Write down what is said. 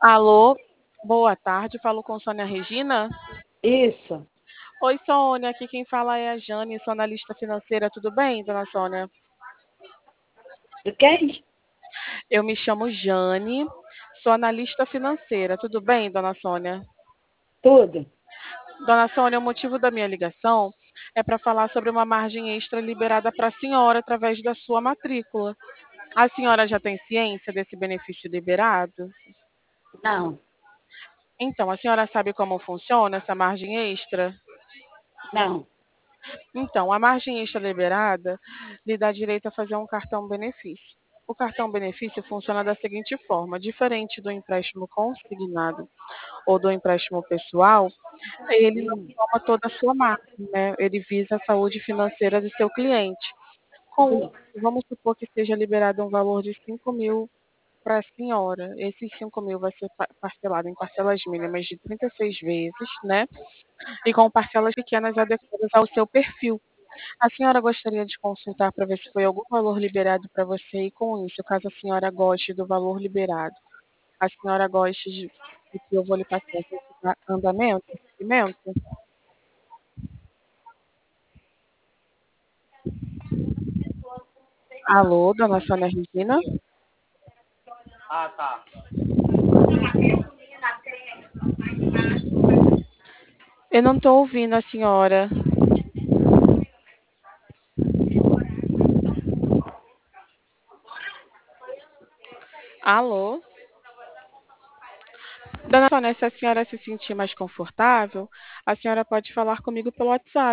Alô, boa tarde. Falo com Sônia Regina. Isso. Oi, Sônia. Aqui quem fala é a Jane, sou analista financeira. Tudo bem, dona Sônia? De quem? Eu me chamo Jane, sou analista financeira. Tudo bem, dona Sônia? Tudo. Dona Sônia, o motivo da minha ligação é para falar sobre uma margem extra liberada para a senhora através da sua matrícula. A senhora já tem ciência desse benefício liberado? Não, Então, a senhora sabe como funciona essa margem extra? não. Então, a margem extra liberada lhe dá direito a fazer um cartão benefício. O cartão benefício funciona da seguinte forma: diferente do empréstimo consignado ou do empréstimo pessoal, ele não Hum, toma toda a sua margem, né? Ele visa a saúde financeira do seu cliente. Com hum, isso, vamos supor que seja liberado um valor de 5.000 para a senhora. Esses 5.000 vai ser parcelado em parcelas mínimas de 36 vezes, né? E com parcelas pequenas adequadas ao seu perfil. A senhora gostaria de consultar para ver se foi algum valor liberado para você e com isso, caso a senhora goste do valor liberado, a senhora goste de que eu vou lhe passar esse andamento, esse segmento? Alô, dona Sônia Regina? Eu não estou ouvindo a senhora. Alô? Dona Sônia, se a senhora se sentir mais confortável, a senhora pode falar comigo pelo WhatsApp.